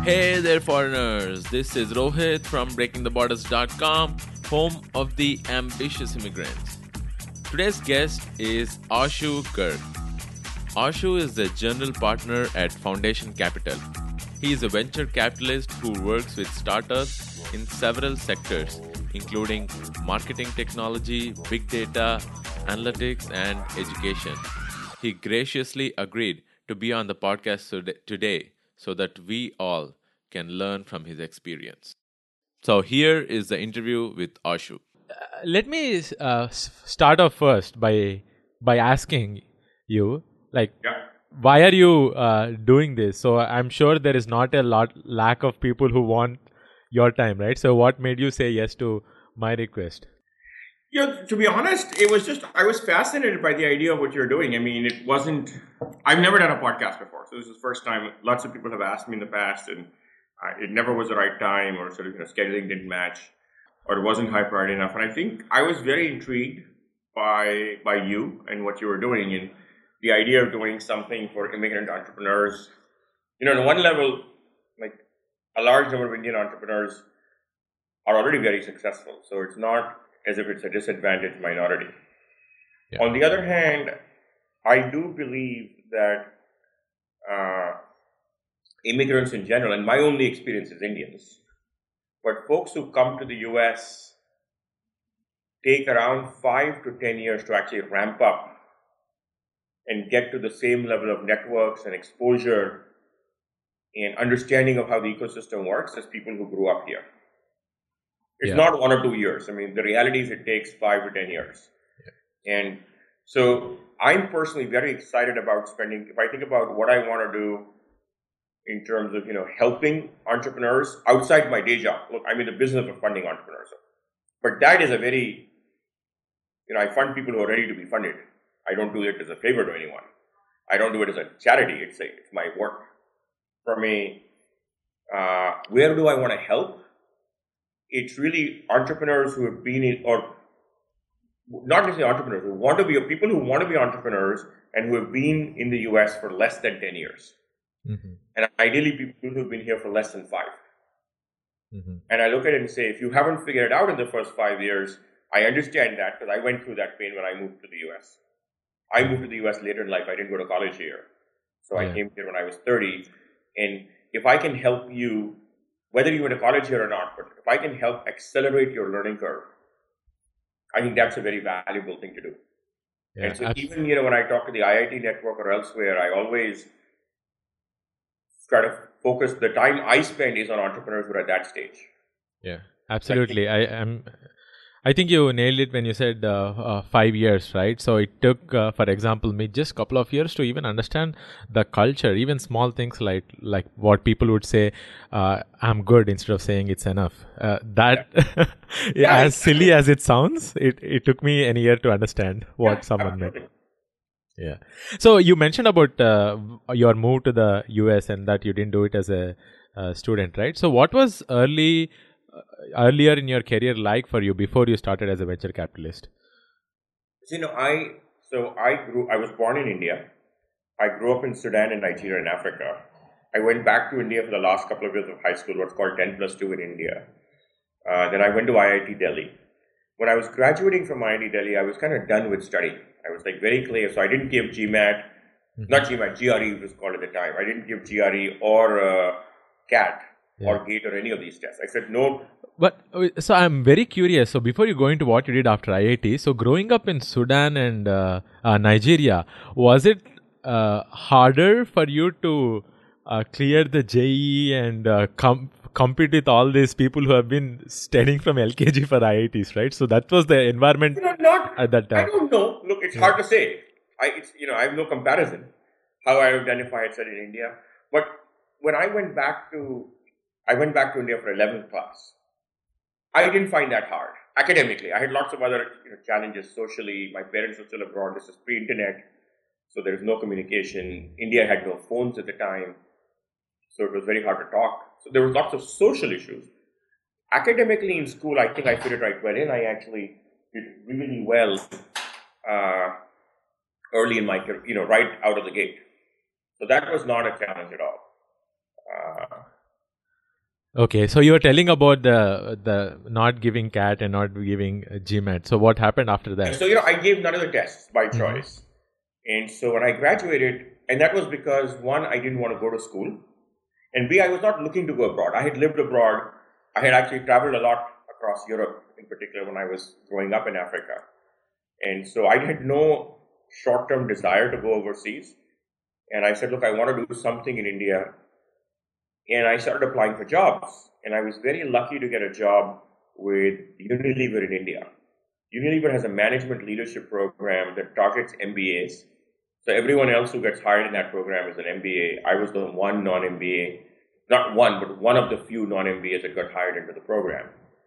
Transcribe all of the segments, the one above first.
Hey there, foreigners. This is Rohit from BreakingTheBorders.com, home of the ambitious immigrants. Today's guest is Ashu Garg. Ashu is the general partner at Foundation Capital. He is a venture capitalist who works with startups in several sectors, including marketing technology, big data, analytics, and education. He graciously agreed to be on the podcast today so that we all can learn from his experience. So here is the interview with Ashu. Let me start off first by asking you, like, Yeah. why are you doing this? So I'm sure there is not a lack of people who want your time, right? So what made you say yes to my request? To be honest, it was just I was fascinated by the idea of what you're doing. I mean, it wasn't. I've never done a podcast before, so this is the first time. Lots of people have asked me in the past, and it never was the right time, or sort of scheduling didn't match, or it wasn't high priority enough. And I think I was very intrigued by you and what you were doing, and the idea of doing something for immigrant entrepreneurs. On one level, like a large number of Indian entrepreneurs are already very successful, so it's not as if it's a disadvantaged minority. Yeah. On the other hand, I do believe that immigrants in general, and my only experience is Indians, but folks who come to the US take around 5 to 10 years to actually ramp up and get to the same level of networks and exposure and understanding of how the ecosystem works as people who grew up here. It's Yeah. not 1 or 2 years. I mean, the reality is it takes 5 to 10 years. Yeah. And so I'm personally very excited about if I think about what I want to do in terms of, helping entrepreneurs outside my day job. Look, I'm in the business of funding entrepreneurs. But that is a very, I fund people who are ready to be funded. I don't do it as a favor to anyone. I don't do it as a charity. It's my work. For me, where do I want to help? It's really entrepreneurs who have been in, or not necessarily entrepreneurs, people who want to be entrepreneurs and who have been in the US for less than 10 years. Mm-hmm. And ideally people who have been here for less than 5. Mm-hmm. And I look at it and say, if you haven't figured it out in the first 5 years, I understand that because I went through that pain when I moved to the US. I moved to the US later in life. I didn't go to college here. So I came here when I was 30. And if I can help you, whether you went to college here or not, but if I can help accelerate your learning curve, I think that's a very valuable thing to do. Yeah, and so even, when I talk to the IIT network or elsewhere, I always try to focus, the time I spend is on entrepreneurs who are at that stage. Yeah, absolutely. I think you nailed it when you said 5 years, right? So it took, for example, me just a couple of years to even understand the culture, even small things like what people would say, I'm good, instead of saying it's enough. As silly as it sounds, it took me a year to understand what someone meant. Yeah. So you mentioned about your move to the US and that you didn't do it as a student, right? So what was earlier in your career like for you before you started as a venture capitalist? I was born in India. I grew up in Sudan and Nigeria and Africa. I went back to India for the last couple of years of high school, what's called 10+2 in India. Then I went to IIT Delhi. When I was graduating from IIT Delhi, I was kind of done with study. I was very clear. So I didn't give GMAT, not GMAT, GRE it was called at the time. I didn't give GRE or CAT or GATE or any of these tests. I said no. But so I'm very curious. So before you go into what you did after IIT, so growing up in Sudan and Nigeria, was it harder for you to clear the JEE and compete with all these people who have been studying from LKG for IITs, right? So that was the environment at that time. I don't know. Look, it's hard to say. I have no comparison how I would identify it in India. But when I went back to India for 11th class, I didn't find that hard academically. I had lots of other challenges socially. My parents were still abroad. This is pre-internet, so there was no communication. India had no phones at the time, so it was very hard to talk. So there was lots of social issues. Academically in school, I think I fit it right well in. I actually did really well early in my career, right out of the gate. So that was not a challenge at all. Okay, so you were telling about the not giving CAT and not giving GMAT. So what happened after And that? so, I gave none of the tests by Mm-hmm. choice. And so when I graduated, and that was because one, I didn't want to go to school, and B, I was not looking to go abroad. I had lived abroad. I had actually traveled a lot across Europe, in particular, when I was growing up in Africa. And so I had no short term desire to go overseas. And I said, look, I want to do something in India. And I started applying for jobs. And I was very lucky to get a job with Unilever in India. Unilever has a management leadership program that targets MBAs. So everyone else who gets hired in that program is an MBA. I was the one non-MBA, not one, but one of the few non-MBAs that got hired into the program.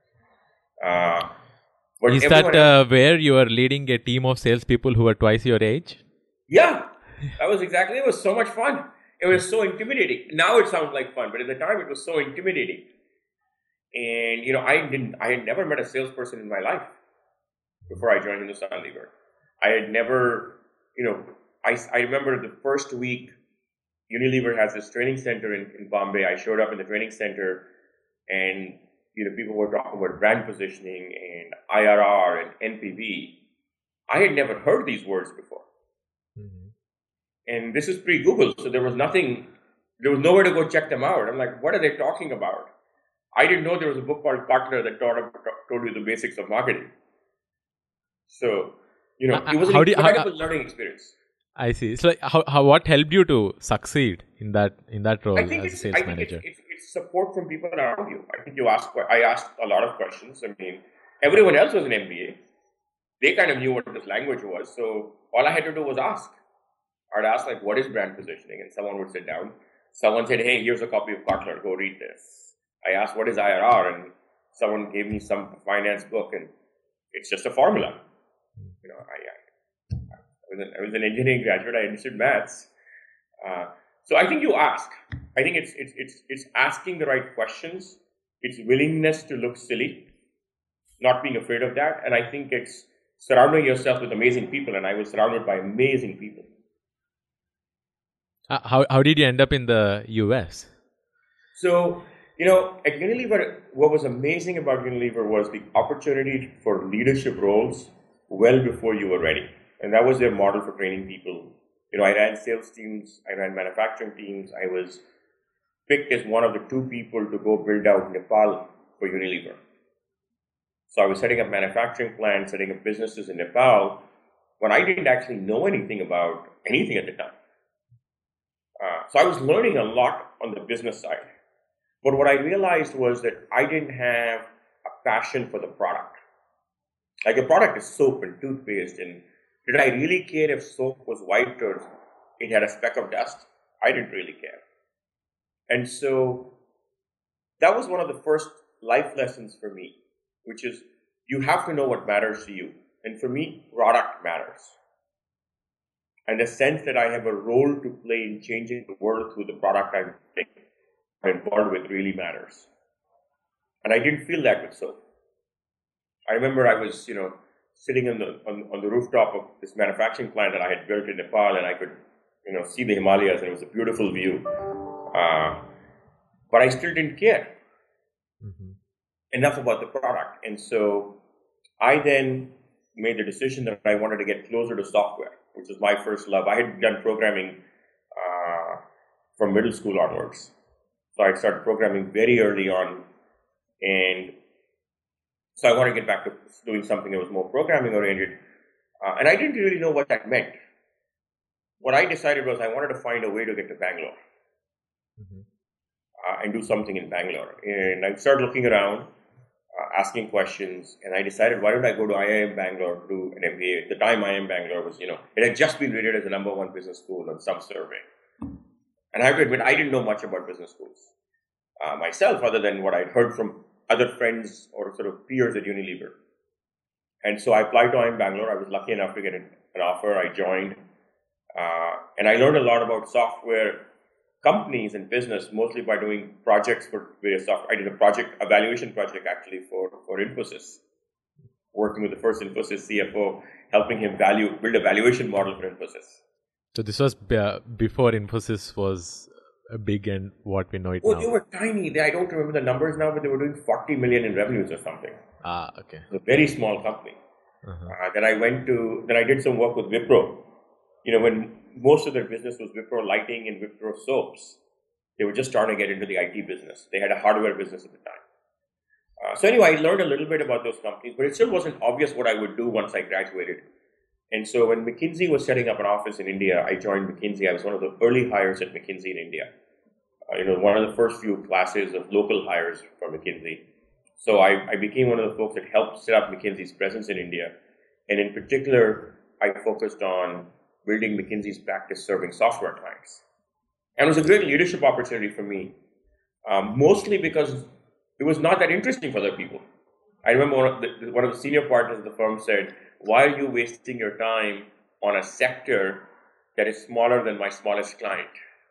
But Is everyone that else, where you are leading a team of salespeople who are twice your age? yeah, that was exactly. It was so much fun. It was so intimidating. Now it sounds like fun, but at the time it was so intimidating. And I had never met a salesperson in my life before I joined Hindustan Lever. I had never, I remember the first week, Unilever has this training center in Bombay. I showed up in the training center and, people were talking about brand positioning and IRR and NPV. I had never heard these words before. Mm-hmm. And this is pre-Google, so there was nowhere to go check them out. I'm like, what are they talking about? I didn't know there was a book called Kotler that told you the basics of marketing. So, it was an incredible learning experience. I see. So, what helped you to succeed in that role I think as a sales manager? it's support from people around you. I think I asked a lot of questions. I mean, everyone else was an MBA. They kind of knew what this language was. So all I had to do was ask. I'd ask, like, what is brand positioning? And someone would sit down. Someone said, hey, here's a copy of Kotler. Go read this. I asked, what is IRR? And someone gave me some finance book, and it's just a formula. I was an engineering graduate. I understood maths. So I think you ask. I think it's asking the right questions. It's willingness to look silly, not being afraid of that. And I think it's surrounding yourself with amazing people. And I was surrounded by amazing people. How did you end up in the US? So, at Unilever, what was amazing about Unilever was the opportunity for leadership roles well before you were ready. And that was their model for training people. I ran sales teams, I ran manufacturing teams. I was picked as one of the 2 people to go build out Nepal for Unilever. So I was setting up manufacturing plants, setting up businesses in Nepal, when I didn't actually know anything about anything at the time. So I was learning a lot on the business side. But what I realized was that I didn't have a passion for the product. Like, a product is soap and toothpaste, and did I really care if soap was white or it had a speck of dust? I didn't really care. And so that was one of the first life lessons for me, which is you have to know what matters to you. And for me, product matters. And the sense that I have a role to play in changing the world through the product I'm involved with really matters. And I didn't feel that with soap. I remember I was, sitting on the rooftop of this manufacturing plant that I had built in Nepal, and I could, see the Himalayas, and it was a beautiful view. But I still didn't care enough about the product. And so I then made the decision that I wanted to get closer to software, which was my first love. I had done programming from middle school onwards. So I started programming very early on. And so I wanted to get back to doing something that was more programming oriented. And I didn't really know what that meant. What I decided was I wanted to find a way to get to Bangalore and do something in Bangalore. And I started looking around, asking questions, and I decided, why don't I go to IIM Bangalore to do an MBA? At the time, IIM Bangalore was, it had just been rated as the #1 business school on some survey. And I have to admit, I didn't know much about business schools myself, other than what I'd heard from other friends or sort of peers at Unilever. And so I applied to IIM Bangalore. I was lucky enough to get an offer. I joined. And I learned a lot about software companies and business, mostly by doing projects for various software. I did a evaluation project actually for Infosys, working with the first Infosys CFO, helping him build a valuation model for Infosys. So this was before Infosys was big and what we know it Oh, now? they were tiny. I don't remember the numbers now, but they were doing 40 million in revenues or something. Ah, okay. It's a very small company. Then I did some work with Wipro. When most of their business was Wipro lighting and Wipro soaps, they were just starting to get into the IT business. They had a hardware business at the time. So anyway, I learned a little bit about those companies, but it still wasn't obvious what I would do once I graduated. And so when McKinsey was setting up an office in India, I joined McKinsey. I was one of the early hires at McKinsey in India. One of the first few classes of local hires for McKinsey. So I became one of the folks that helped set up McKinsey's presence in India. And in particular, I focused on building McKinsey's practice serving software clients. And it was a great leadership opportunity for me, mostly because it was not that interesting for other people. I remember one of the senior partners of the firm said, "Why are you wasting your time on a sector that is smaller than my smallest client?"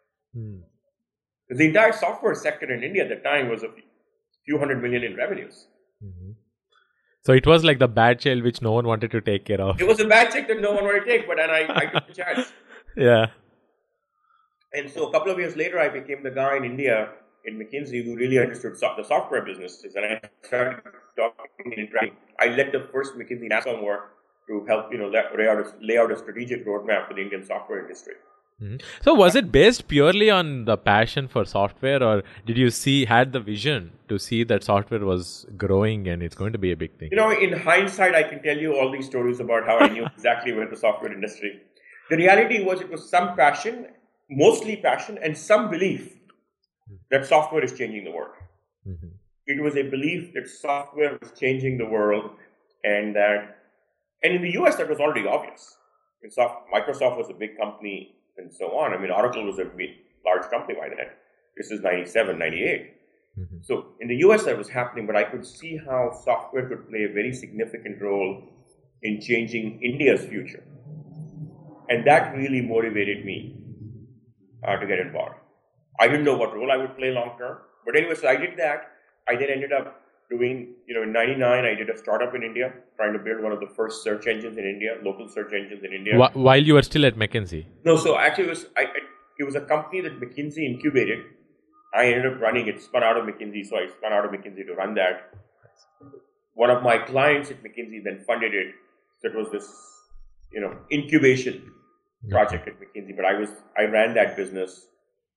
The entire software sector in India at the time was a few hundred million in revenues. So it was like the bad child which no one wanted to take care of. It was a bad check that no one wanted to take, but then I took the chance. Yeah. And so a couple of years later, I became the guy in India in McKinsey who really understood the software businesses, and I started talking and interacting. I led the first McKinsey NASSCOM work to help lay out a strategic roadmap for the Indian software industry. So was it based purely on the passion for software, or did you had the vision to see that software was growing and it's going to be a big thing? In hindsight, I can tell you all these stories about how I knew exactly where the software industry. The reality was it was some passion, mostly passion, and some belief that software is changing the world. It was a belief that software was changing the world, and in the US that was already obvious. Microsoft was a big company and so on. I mean, Oracle was a large company by then. This is 97, 98. So in the US that was happening, but I could see how software could play a very significant role in changing India's future. And that really motivated me to get involved. I didn't know what role I would play long term. But anyway, so I did that. I then ended up doing, in 99, I did a startup in India, trying to build one of the first search engines in India, local search engines in India. While you were still at McKinsey? No, so actually it was a company that McKinsey incubated. I ended up running it, spun out of McKinsey, so I spun out of McKinsey to run that. One of my clients at McKinsey then funded it. So it was this, incubation project at McKinsey, but I ran that business.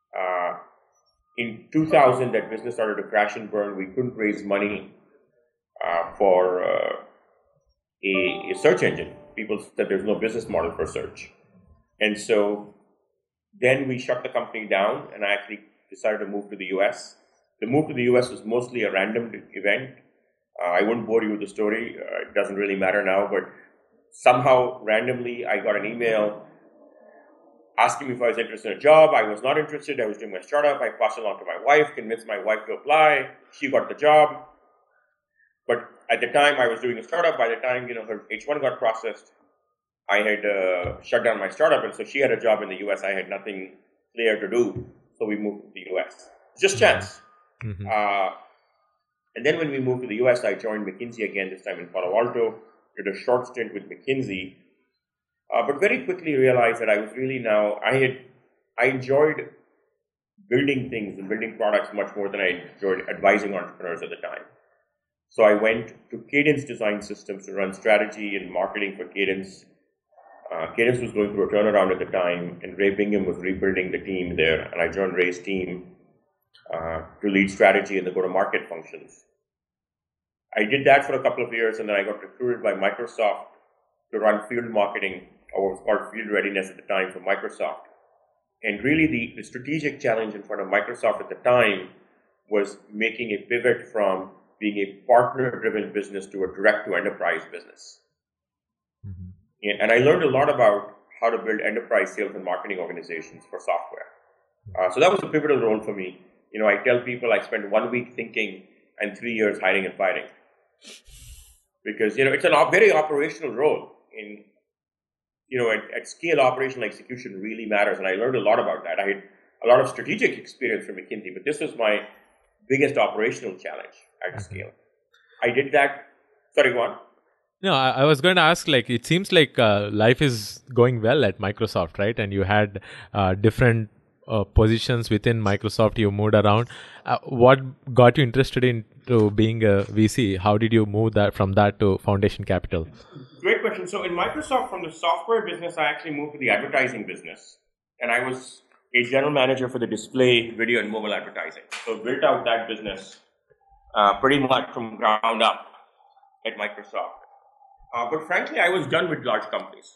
In 2000, that business started to crash and burn. We couldn't raise money for a search engine. People said there's no business model for search. And so then we shut the company down, and I actually decided to move to the US. The move to the US was mostly a random event. I wouldn't bore you with the story. It doesn't really matter now, but somehow randomly I got an email asking me if I was interested in a job. I was not interested. I was doing my startup. I passed it along to my wife, convinced my wife to apply. She got the job. But at the time I was doing a startup, by the time, her H1 got processed, I had shut down my startup. And so she had a job in the US. I had nothing clear to do. So we moved to the US. Just chance. And then when we moved to the US, I joined McKinsey again, this time in Palo Alto, did a short stint with McKinsey. But very quickly realized that I was really I enjoyed building things and building products much more than I enjoyed advising entrepreneurs at the time. So I went to Cadence Design Systems to run strategy and marketing for Cadence. Cadence was going through a turnaround at the time, and Ray Bingham was rebuilding the team there, and I joined Ray's team to lead strategy and the go-to-market functions. I did that for a couple of years, and then I got recruited by Microsoft to run field marketing, or what was called field readiness at the time for Microsoft. And really the strategic challenge in front of Microsoft at the time was making a pivot from being a partner-driven business to a direct-to-enterprise business. And I learned a lot about how to build enterprise sales and marketing organizations for software. So that was a pivotal role for me. I tell people I spent 1 week thinking and 3 years hiring and firing. Because, it's a very operational role. At scale, operational execution really matters. And I learned a lot about that. I had a lot of strategic experience from McKinsey, but this was my biggest operational challenge at scale. I did that. Sorry, go on. No, I was going to ask, it seems like life is going well at Microsoft, right? And you had different positions within Microsoft. You moved around. What got you interested into being a VC? How did you move that from that to Foundation Capital? Great question. So in Microsoft, from the software business, I actually moved to the advertising business. And I was a general manager for the display, video, and mobile advertising. So built out that business pretty much from ground up at Microsoft. But frankly, I was done with large companies.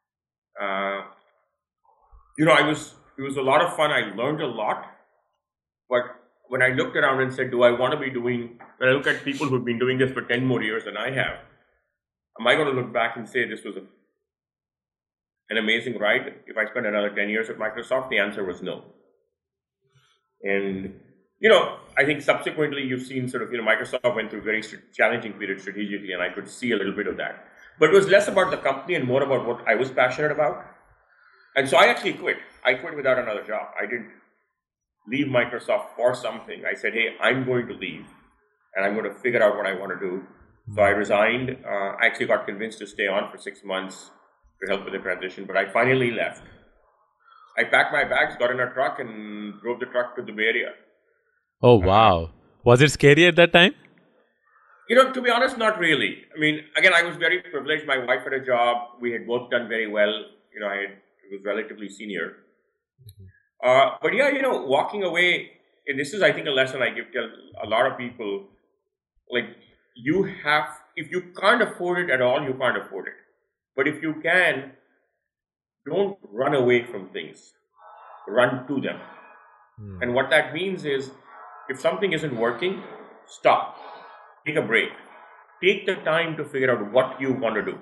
It was a lot of fun. I learned a lot. But when I looked around and said, when I look at people who've been doing this for 10 more years than I have, am I going to look back and say this was an amazing ride if I spent another 10 years at Microsoft? The answer was no. And, I think subsequently you've seen Microsoft went through very challenging period strategically, and I could see a little bit of that. But it was less about the company and more about what I was passionate about. And so I actually quit. I quit without another job. I didn't leave Microsoft for something. I said, hey, I'm going to leave, and I'm going to figure out what I want to do. So I resigned. I actually got convinced to stay on for 6 months to help with the transition, but I finally left. I packed my bags, got in a truck, and drove the truck to the Bay Area. Oh, wow. Was it scary at that time? To be honest, not really. I mean, again, I was very privileged. My wife had a job. We had both done very well. I was relatively senior. But yeah, walking away, and this is, I think, a lesson I give to a lot of people. Like, if you can't afford it at all, you can't afford it. But if you can, don't run away from things. Run to them. And what that means is, if something isn't working, stop. Take a break. Take the time to figure out what you want to do.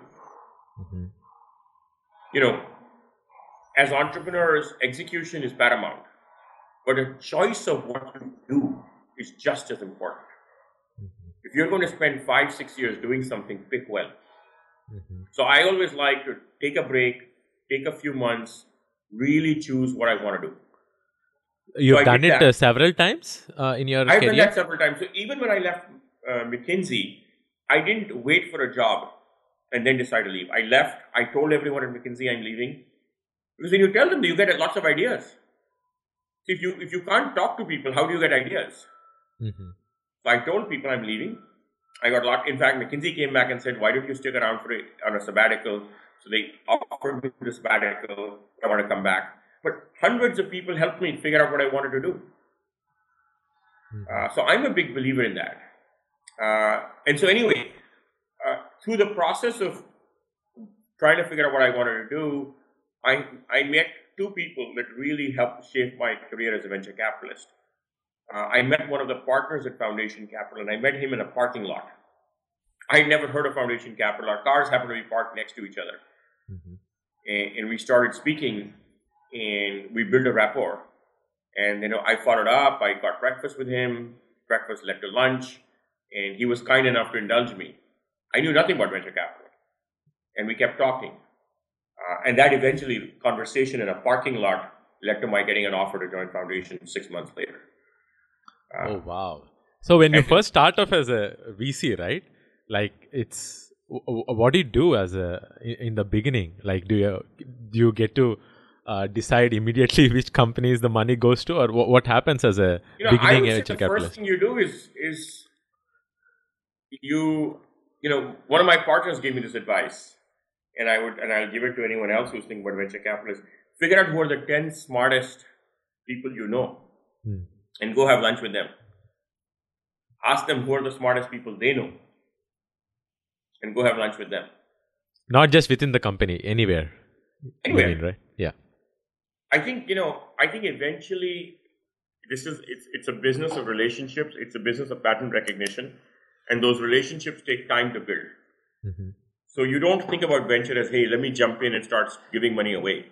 As entrepreneurs, execution is paramount. But a choice of what to do is just as important. If you're going to spend 5-6 years doing something, pick well. So I always like to take a break, take a few months, really choose what I want to do. You've done it several times in your career? I've done that several times. So even when I left McKinsey, I didn't wait for a job and then decide to leave. I left. I told everyone at McKinsey I'm leaving. Because when you tell them, you get lots of ideas. So if you can't talk to people, how do you get ideas? So I told people I'm leaving. I got a lot. In fact, McKinsey came back and said, why don't you stick around on a sabbatical? So they offered me the sabbatical. I want to come back. But hundreds of people helped me figure out what I wanted to do. So I'm a big believer in that. And so anyway, through the process of trying to figure out what I wanted to do, I met two people that really helped shape my career as a venture capitalist. I met one of the partners at Foundation Capital, and I met him in a parking lot. I had never heard of Foundation Capital. Our cars happened to be parked next to each other. And we started speaking, and we built a rapport. And, I followed up. I got breakfast with him. Breakfast led to lunch. And he was kind enough to indulge me. I knew nothing about venture capital. And we kept talking. And that eventually, conversation in a parking lot led to my getting an offer to join Foundation 6 months later. Oh, wow. So when you first start off as a VC, right? Like, what do you do in the beginning? Like, do you get to decide immediately which companies the money goes to, or what happens as a beginning venture capitalist? The first thing you do is one of my partners gave me this advice, and I'll give it to anyone else who's thinking about venture capitalists. Figure out who are the 10 smartest people you know, and go have lunch with them. Ask them who are the smartest people they know, and go have lunch with them. Not just within the company, anywhere. Anywhere, right? Yeah. I think eventually it's a business of relationships. It's a business of pattern recognition, and those relationships take time to build. So you don't think about venture as, hey, let me jump in and start giving money away.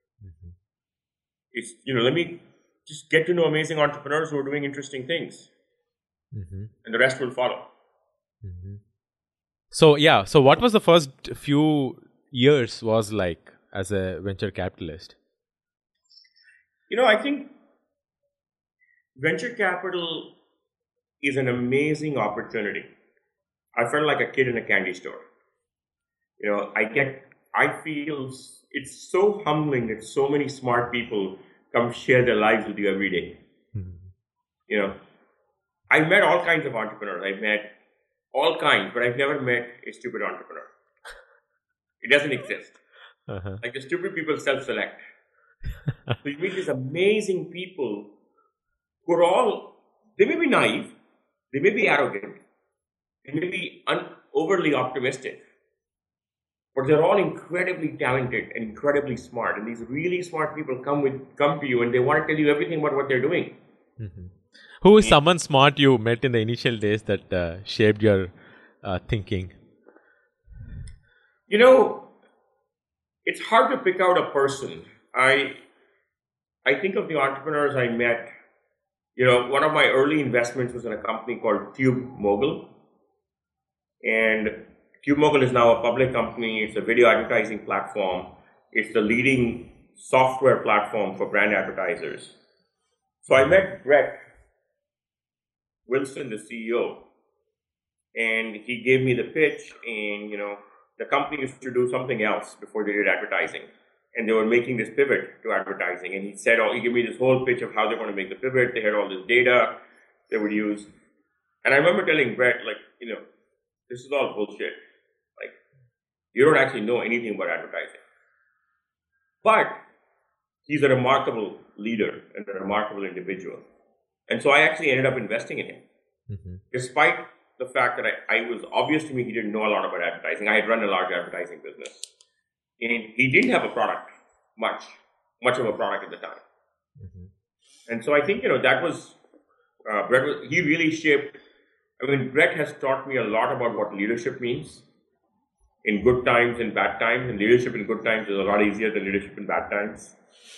It's, let me just get to know amazing entrepreneurs who are doing interesting things. And the rest will follow. So what was the first few years was like as a venture capitalist? I think venture capital is an amazing opportunity. I felt like a kid in a candy store. I feel it's so humbling that so many smart people come share their lives with you every day. Mhm. You know, I've met all kinds of entrepreneurs. I've met all kinds, but I've never met a stupid entrepreneur. It doesn't exist. Uh-huh. Like the stupid people self-select. So you meet these amazing people who are all, they may be naive, they may be arrogant, they may be overly optimistic, but they're all incredibly talented and incredibly smart. And these really smart people come to you and they want to tell you everything about what they're doing. Mhm. Who is someone smart you met in the initial days that shaped your thinking? You know, it's hard to pick out a person. I think of the entrepreneurs I met. You know, one of my early investments was in a company called TubeMogul. And TubeMogul is now a public company. It's a video advertising platform. It's the leading software platform for brand advertisers. So I met Brett Wilson, the CEO, and he gave me the pitch. And, you know, the company used to do something else before they did advertising. And they were making this pivot to advertising. And he said, he gave me this whole pitch of how they're going to make the pivot. They had all this data they would use. And I remember telling Brett, like, you know, this is all bullshit. Like, you don't actually know anything about advertising. But he's a remarkable leader and a remarkable individual. And so I actually ended up investing in him. Mm-hmm. Despite the fact that I was obvious to me he didn't know a lot about advertising. I had run a large advertising business. And he didn't have a product, much of a product at the time. Mm-hmm. And so I think, you know, that was, Brett, he really shaped, I mean, Brett has taught me a lot about what leadership means in good times and bad times. And leadership in good times is a lot easier than leadership in bad times.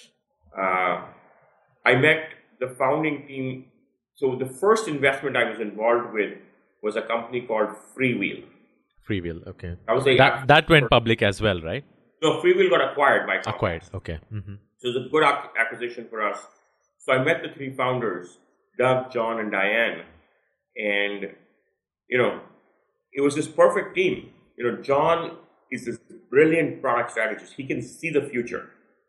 I met the founding team. So the first investment I was involved with was a company called Freewheel. Freewheel, okay. That went public as well, right? No, Freewheel got acquired by Comcast. Acquired, okay. Mm-hmm. So it was a good acquisition for us. So I met the three founders, Doug, John, and Diane. And, you know, it was this perfect team. You know, John is this brilliant product strategist. He can see the future.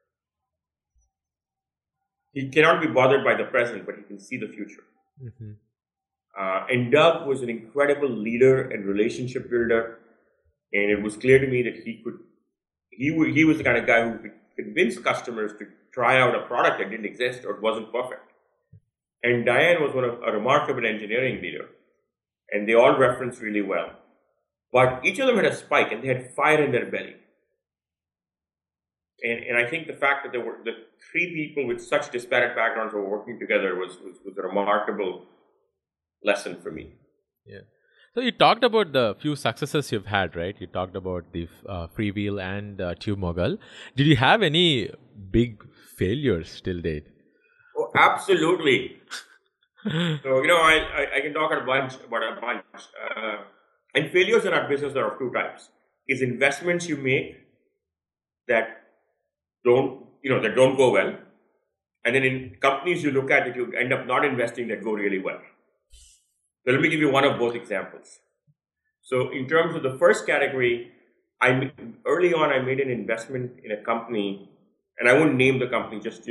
He cannot be bothered by the present, but he can see the future. Mm-hmm. And Doug was an incredible leader and relationship builder. And it was clear to me that he was the kind of guy who could convince customers to try out a product that didn't exist or wasn't perfect. And Diane was a remarkable engineering leader. And they all referenced really well. But each of them had a spike and they had fire in their belly. And I think the fact that there were the three people with such disparate backgrounds who were working together was a remarkable lesson for me. Yeah. So you talked about the few successes you've had, right? You talked about the Freewheel and TubeMogul. Did you have any big failures till date? Oh, absolutely. So, you know, I can talk about a bunch. And failures in our business are of two types. Is investments you make that don't go well. And then in companies you look at that you end up not investing that go really well. So let me give you one of both examples. So in terms of the first category, early on I made an investment in a company, and I won't name the company, just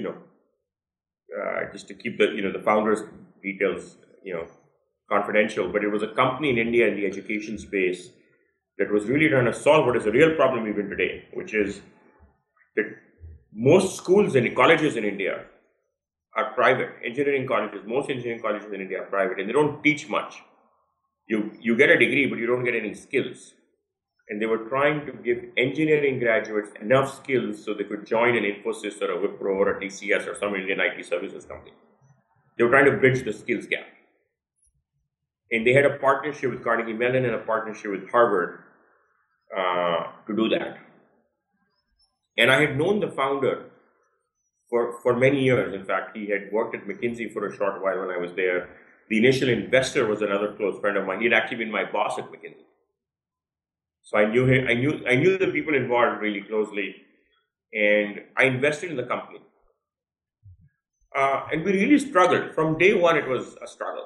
to keep the founders' details, confidential. But it was a company in India in the education space that was really trying to solve what is a real problem even today, which is that most schools and colleges in India are private. Most engineering colleges in India are private, and they don't teach much. You get a degree, but you don't get any skills. And they were trying to give engineering graduates enough skills so they could join an Infosys or a Wipro or a TCS or some Indian IT services company. They were trying to bridge the skills gap. And they had a partnership with Carnegie Mellon and a partnership with Harvard to do that. And I had known the founder for many years. In fact, he had worked at McKinsey for a short while when I was there. The initial investor was another close friend of mine. He had actually been my boss at McKinsey. So I knew him. I knew the people involved really closely, and I invested in the company. And we really struggled. From day one, it was a struggle.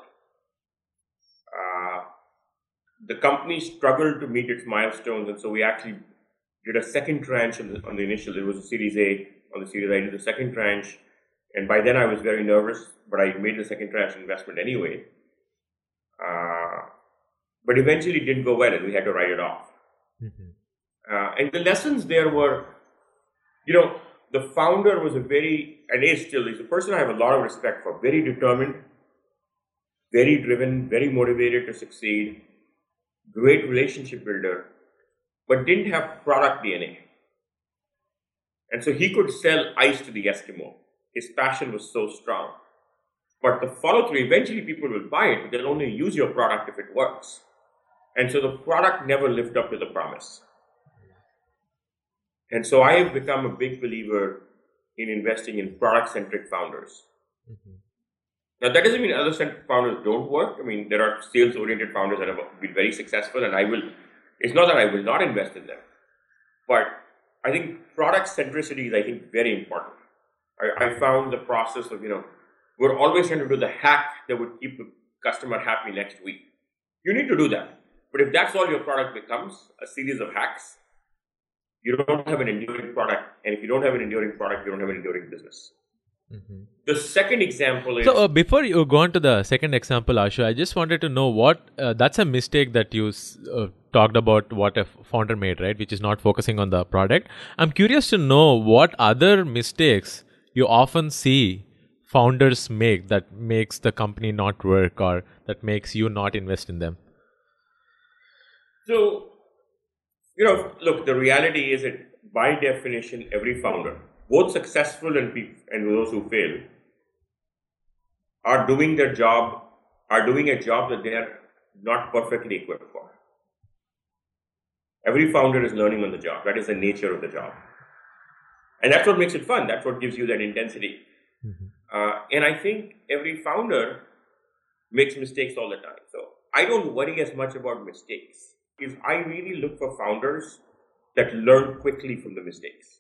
The company struggled to meet its milestones, and so we actually did a second tranche on the initial. It was a Series A. On the Series A, did the second tranche. And by then I was very nervous, but I made the second tranche investment anyway. But eventually it didn't go well and we had to write it off. And the lessons there were, the founder was and is still, he's a person I have a lot of respect for, very determined, very driven, very motivated to succeed, great relationship builder, but didn't have product DNA. And so he could sell ice to the Eskimo. His passion was so strong. But the follow through, eventually people will buy it, but they'll only use your product if it works. And so the product never lived up to the promise. And so I have become a big believer in investing in product-centric founders. Now, that doesn't mean other founders don't work. I mean, there are sales-oriented founders that have been very successful, and it's not that I will not invest in them. But I think product centricity is, very important. I found the process of, we're always trying to do the hack that would keep the customer happy next week. You need to do that. But if that's all your product becomes, a series of hacks, you don't have an enduring product. And if you don't have an enduring product, you don't have an enduring business. The second example is... So before you go on to the second example, Ashu, I just wanted to know that's a mistake that you talked about what a founder made, right? Which is not focusing on the product. I'm curious to know what other mistakes you often see founders make that makes the company not work or that makes you not invest in them. So, look, the reality is that by definition, every founder, both successful and those who fail, are doing a job that they are not perfectly equipped for. Every founder is learning on the job. That is the nature of the job. And that's what makes it fun. That's what gives you that intensity. And I think every founder makes mistakes all the time. So I don't worry as much about mistakes. I really look for founders that learn quickly from the mistakes.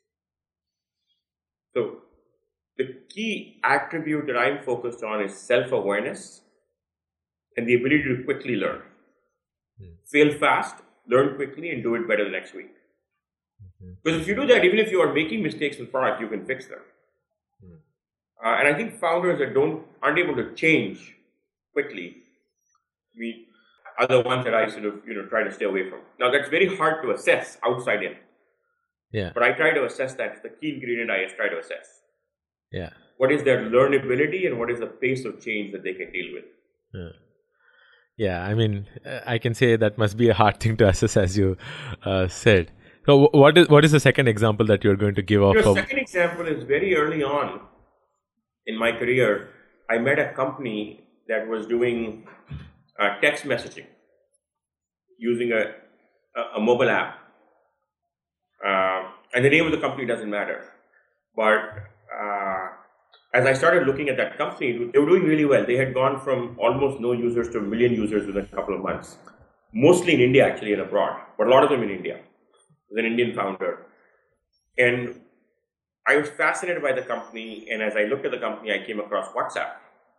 So the key attribute that I'm focused on is self-awareness and the ability to quickly learn. Fail fast, learn quickly, and do it better the next week. Because if you do that, even if you are making mistakes in product, you can fix them. And I think founders that aren't able to change quickly, are the ones that I sort of try to stay away from. Now that's very hard to assess outside in. Yeah. But I try to assess that. It's the key ingredient I try to assess. Yeah. What is their learnability and what is the pace of change that they can deal with? Yeah, I mean, I can say that must be a hard thing to assess, as you said. So, what is the second example that you're going to give off? The second example is very early on in my career. I met a company that was doing text messaging using a mobile app. And the name of the company doesn't matter. But as I started looking at that company, they were doing really well. They had gone from almost no users to 1 million users within a couple of months. Mostly in India, actually, and abroad. But a lot of them in India. It was an Indian founder. And I was fascinated by the company. And as I looked at the company, I came across WhatsApp.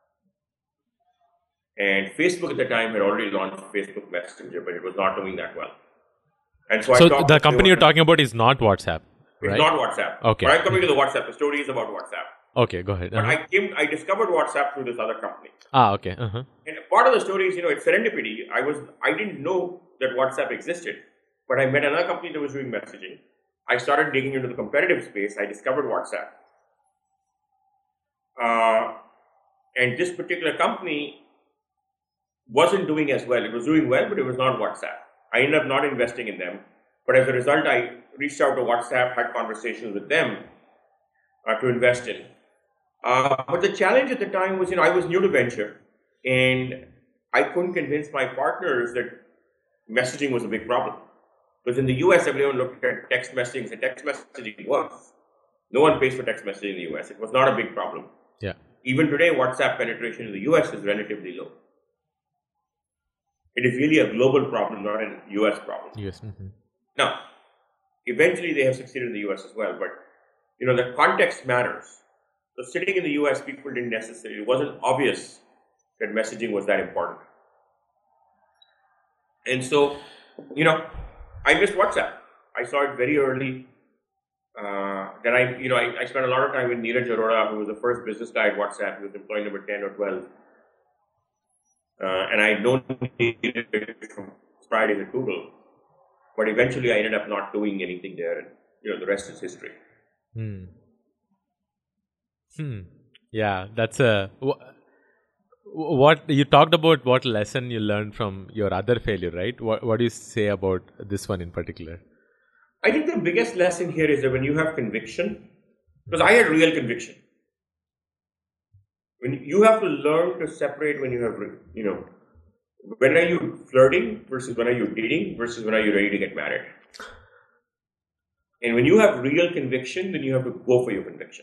And Facebook at the time had already launched Facebook Messenger, but it was not doing that well. And so the company you're talking about is not WhatsApp, right? It's not WhatsApp. Okay. But I'm coming to the WhatsApp. The story is about WhatsApp. Okay, go ahead. But I discovered WhatsApp through this other company. Okay. And part of the story is, it's serendipity. I didn't know that WhatsApp existed, but I met another company that was doing messaging. I started digging into the competitive space. I discovered WhatsApp. And this particular company wasn't doing as well. It was doing well, but it was not WhatsApp. I ended up not investing in them. But as a result, I reached out to WhatsApp, had conversations with them to invest in. But the challenge at the time was, I was new to venture. And I couldn't convince my partners that messaging was a big problem. Because in the US, everyone looked at text messaging and text messaging works. No one pays for text messaging in the US. It was not a big problem. Yeah. Even today, WhatsApp penetration in the US is relatively low. It is really a global problem, not a US problem. Yes. Now, eventually they have succeeded in the US as well, but the context matters. So sitting in the US, people didn't necessarily, it wasn't obvious that messaging was that important. And so, I missed WhatsApp. I saw it very early. Then I spent a lot of time with Neeraj Arora, who was the first business guy at WhatsApp. He was employee number 10 or 12. And I had known Neeraj from Friday at Google. But eventually I ended up not doing anything there. And, the rest is history. Yeah, that's what you talked about. What lesson you learned from your other failure, right? What do you say about this one in particular? I think the biggest lesson here is that when you have conviction, because I had real conviction, when you have to learn to separate when you have, when are you flirting versus when are you dating versus when are you ready to get married. And when you have real conviction, then you have to go for your conviction.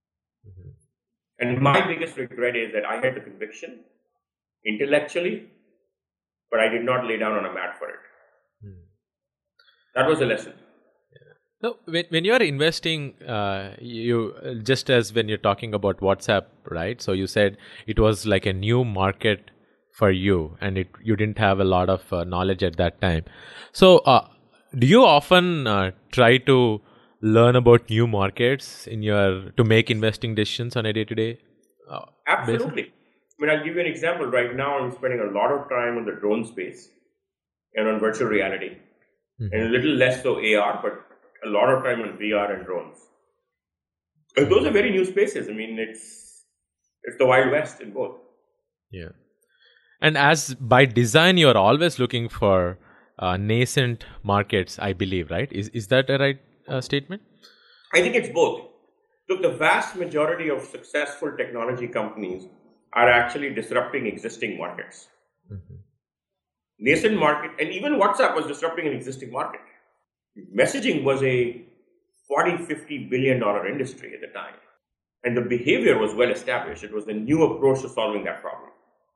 And my biggest regret is that I had the conviction intellectually, but I did not lay down on a mat for it. That was a lesson. No, when you are investing, you just as when you're talking about WhatsApp, right? So you said it was like a new market for you, and you didn't have a lot of knowledge at that time. So, do you often try to learn about new markets to make investing decisions on a day-to-day? Absolutely. Basis? I mean, I'll give you an example. Right now, I'm spending a lot of time on the drone space and on virtual reality, and a little less so AR, but a lot of time on VR and drones. Those are very new spaces. I mean, it's the Wild West in both. Yeah. And as by design, you're always looking for nascent markets, I believe, right? Is that a right statement? I think it's both. Look, the vast majority of successful technology companies are actually disrupting existing markets. Nascent market, and even WhatsApp was disrupting an existing market. Messaging was a $40-50 billion industry at the time. And the behavior was well established. It was the new approach to solving that problem.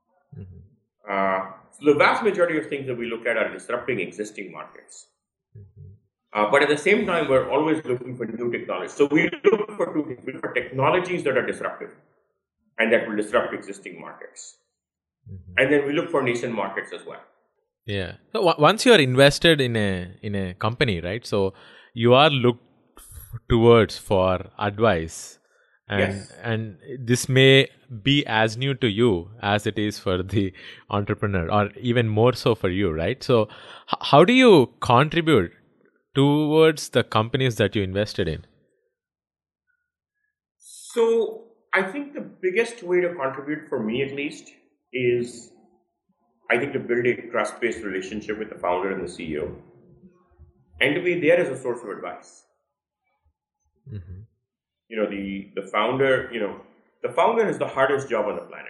So the vast majority of things that we look at are disrupting existing markets. But at the same time, we're always looking for new technology. So we look for two things. We look for technologies that are disruptive and that will disrupt existing markets. And then we look for nascent markets as well. Yeah. So once you are invested in a company, right? So you are looked towards for advice, and this may be as new to you as it is for the entrepreneur, or even more so for you, right? So how do you contribute towards the companies that you invested in? So I think the biggest way to contribute, for me at least, is I think to build a trust-based relationship with the founder and the CEO, and to be there as a source of advice. The founder, the founder is the hardest job on the planet.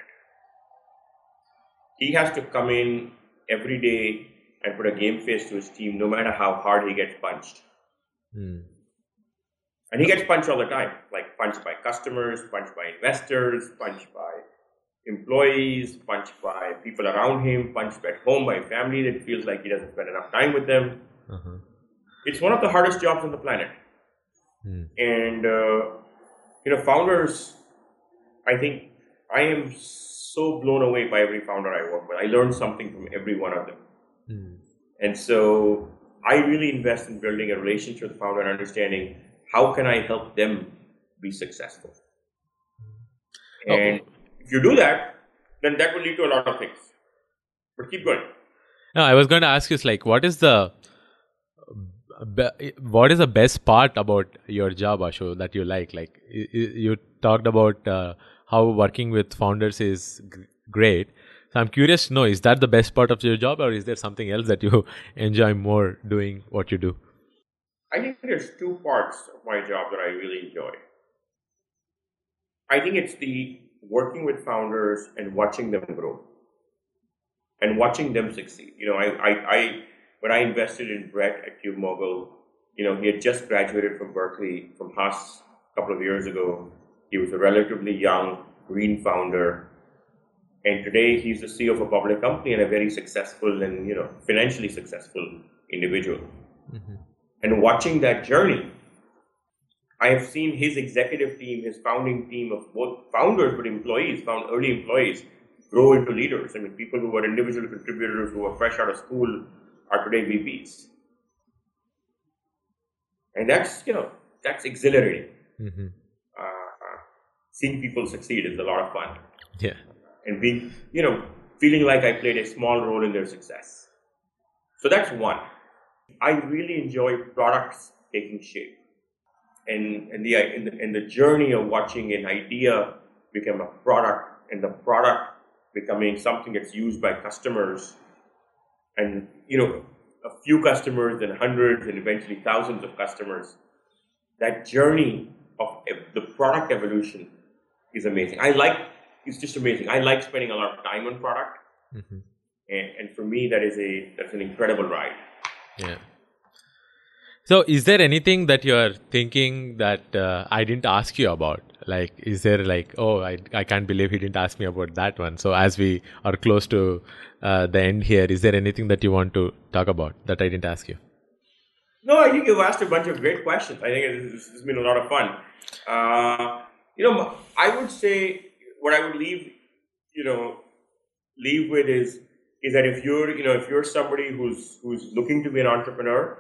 He has to come in every day and put a game face to his team, no matter how hard he gets punched. And he gets punched all the time, like punched by customers, punched by investors, punched by employees, punched by people around him, punched at home by family that feels like he doesn't spend enough time with them. It's one of the hardest jobs on the planet. And, founders, I think I am so blown away by every founder I work with. I learn something from every one of them. And so I really invest in building a relationship with the founder and understanding how can I help them be successful. And if you do that, then that will lead to a lot of things. But keep going. No, I was going to ask you, what is the best part about your job, Ashu, that you like? Like you talked about how working with founders is great. So I'm curious to know, is that the best part of your job, or is there something else that you enjoy more doing what you do? I think there's two parts of my job that I really enjoy. I think it's the working with founders and watching them grow and watching them succeed. When I invested in Brett at CubeMogul, he had just graduated from Berkeley, from Haas a couple of years ago. He was a relatively young, green founder. And today he's the CEO of a public company and a very successful and, financially successful individual. And watching that journey, I have seen his executive team, his founding team of both founders but early employees, grow into leaders. I mean, people who were individual contributors who were fresh out of school are today VPs. And that's that's exhilarating. Mm-hmm. Seeing people succeed is a lot of fun. Yeah. And being, feeling like I played a small role in their success. So that's one. I really enjoy products taking shape, and the journey of watching an idea become a product, and the product becoming something that's used by customers, and a few customers, then hundreds, and eventually thousands of customers. That journey of the product evolution is amazing. It's just amazing. I like spending a lot of time on product, mm-hmm. and for me that's an incredible ride. Yeah. So, is there anything that you are thinking that I didn't ask you about? Like, is there I can't believe he didn't ask me about that one. So, as we are close to the end here, is there anything that you want to talk about that I didn't ask you? No, I think you've asked a bunch of great questions. I think this has been a lot of fun. I would say what I would leave with is that if you're somebody who's looking to be an entrepreneur,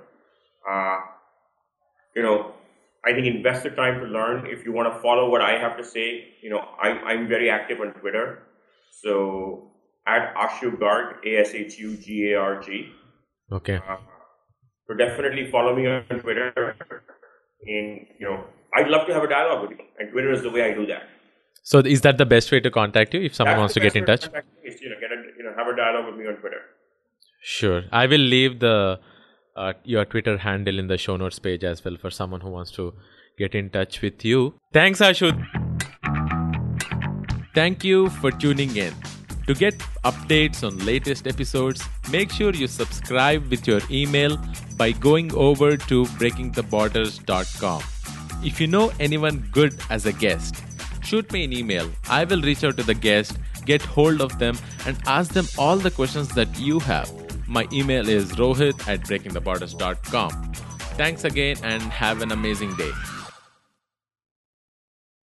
I think invest the time to learn. If you want to follow what I have to say, I'm very active on Twitter. So at Ashu Garg, ASHUGARG. Okay. So definitely follow me on Twitter. And, I'd love to have a dialogue with you. And Twitter is the way I do that. So is that the best way to contact you if someone wants to get in touch? Is, have a dialogue with me on Twitter. Sure. I will leave your Twitter handle in the show notes page as well for someone who wants to get in touch with you. Thanks, Ashu. Thank you for tuning in. To get updates on latest episodes, make sure you subscribe with your email by going over to breakingtheborders.com. If you know anyone good as a guest, shoot me an email. I will reach out to the guest, get hold of them, and ask them all the questions that you have. My email is rohit@breakingtheborders.com. Thanks again and have an amazing day.